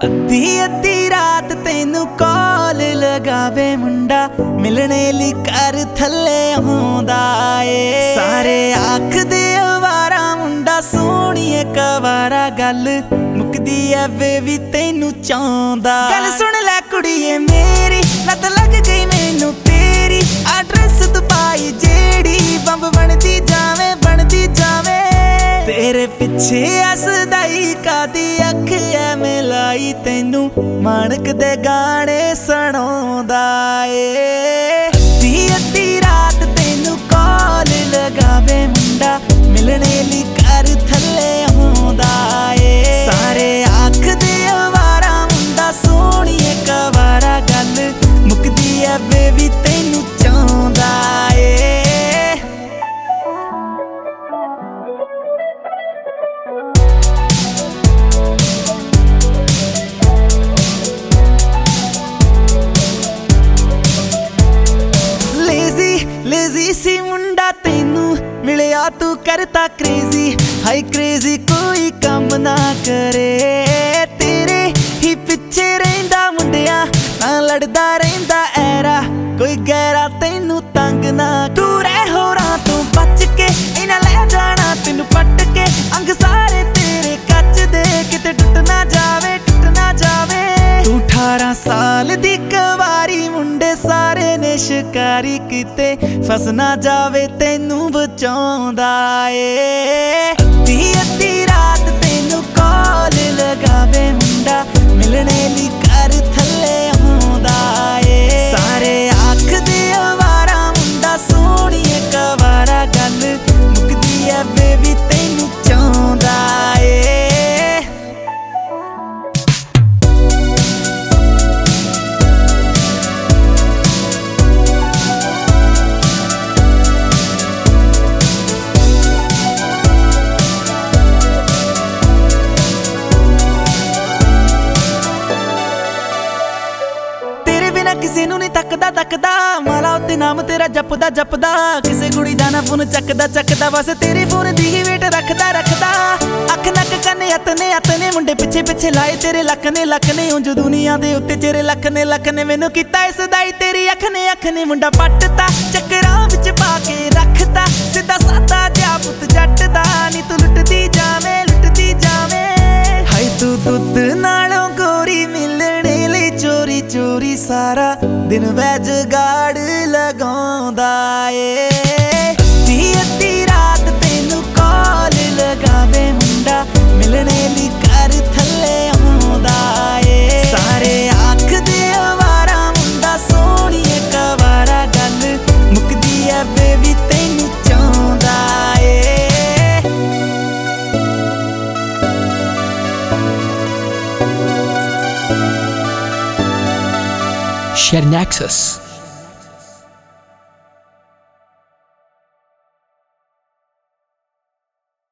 अद्धी अद्धी रात तेनू कॉल लगावे मुंडा मिलने ली कर थले आउंदा ए सारे आखदे अवारा मुंडा सोहणीए कवारा गल मुकदी ऐ वे भी तेनू चाहुंदा गल सुन लै कुड़िए मेरी लत लग गई मैनू तेरी एड्रेस तू पाई जेड़ी बंब बनदी जावे तेरे पिछे हसदाई कादी अख ऐ मिलाई तेनू माणक दे गाने सुणाउंदा ए अद्धी अद्धी रात तेनू कॉल लगावे मुंडा मिलने ली कर थले आउंदा ए सारे आखदे अवारा मुंडा सोहणीए कवारा गल मुकदी ऐ बेबी तेनू चाहुंदा ए लेजी सी मुंडा तेनू मिलिया तू करता क्रेजी हाई क्रेजी कोई कम ना करे तेरे ही पिछे रहिंदा मुंडिया ना लड़दा रहिंदा ऐरा कोई गैरा तेनू तंग ना तू रह होरां तू बच के इन्हां ले जाना तेनू पट के अंग सारे तेरे कच दे किते टुट ना जावे तू 18 साल दी कवारी मुंडे सारे ने शिकारी किते फस ना जावे तेनू बचाउंदा ए अद्धी अद्धी रात तेनू कॉल लगावे मुंडा मिलने ली कर थले आउंदा ए सारे आखदे अवारा मुंडा सोहणीए कवारा गल मुकदी ऐ बेबी तेनू चाहुंदा ए किसे नू नहीं तकदा माला उत्ते नाम तेरा जपदा किसे कुड़ी दा ना फोन चकदा बस तेरे फोन दी ही वेट रखदा अख नक कन्ने अतने मुंडे पिछे लाए तेरे लख ने उंज दुनिया दे उत्ते तेरे लख ने मैनू कीता इस दाई तेरी अख ने मुंडा पटता चक्करां विच पा के रखता सीधा सादा जिहा पुत जट दा नी तू लुटदी जावे हाय तू दुद्ध नालों गोरी मिलने लई चोरी सारा दिन वैज गाड़ लगाउंदा ए अद्धी अद्धी रात तेनू कॉल लगावे मुंडा मिलने ली कर थले आउंदा ए सारे आखदे अवारा मुंडा सोहणीए कवारा गल मुकदी ऐ बेबी तेनू चाहुंदा ए Share Nexus.